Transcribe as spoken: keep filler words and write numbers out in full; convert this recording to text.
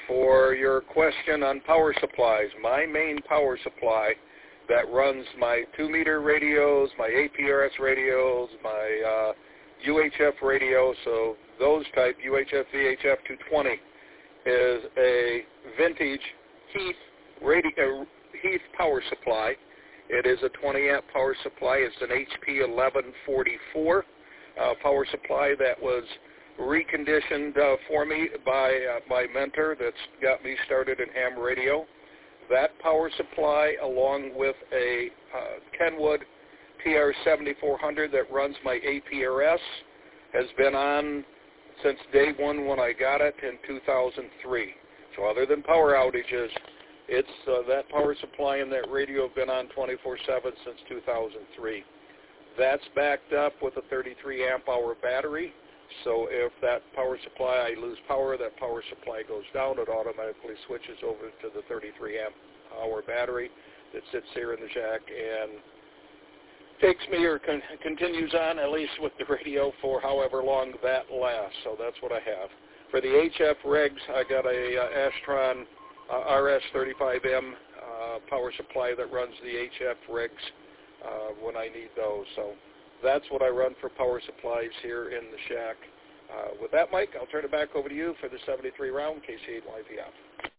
for your question on power supplies. My main power supply that runs my two-meter radios, my A P R S radios, my uh, U H F radio, so those type, U H F, V H F two twenty, is a vintage Heath, radio, Heath power supply. It is a twenty amp power supply. It's an H P eleven forty-four uh, power supply that was reconditioned uh, for me by uh, my mentor that's got me started in ham radio. That power supply, along with a uh, Kenwood T R seventy-four hundred that runs my A P R S, has been on since day one when I got it in two thousand three. So other than power outages, it's uh, that power supply and that radio have been on twenty-four seven since two thousand three. That's backed up with a thirty-three amp hour battery. So if that power supply, I lose power, that power supply goes down, it automatically switches over to the thirty-three amp hour battery that sits here in the shack and takes me or con- continues on, at least with the radio, for however long that lasts. So that's what I have. For the H F rigs, I got a uh, Astron uh, R S thirty-five M uh, power supply that runs the H F rigs uh, when I need those. So that's what I run for power supplies here in the shack. Uh, with that, Mike, I'll turn it back over to you for the seventy-three round K C eight Y P F.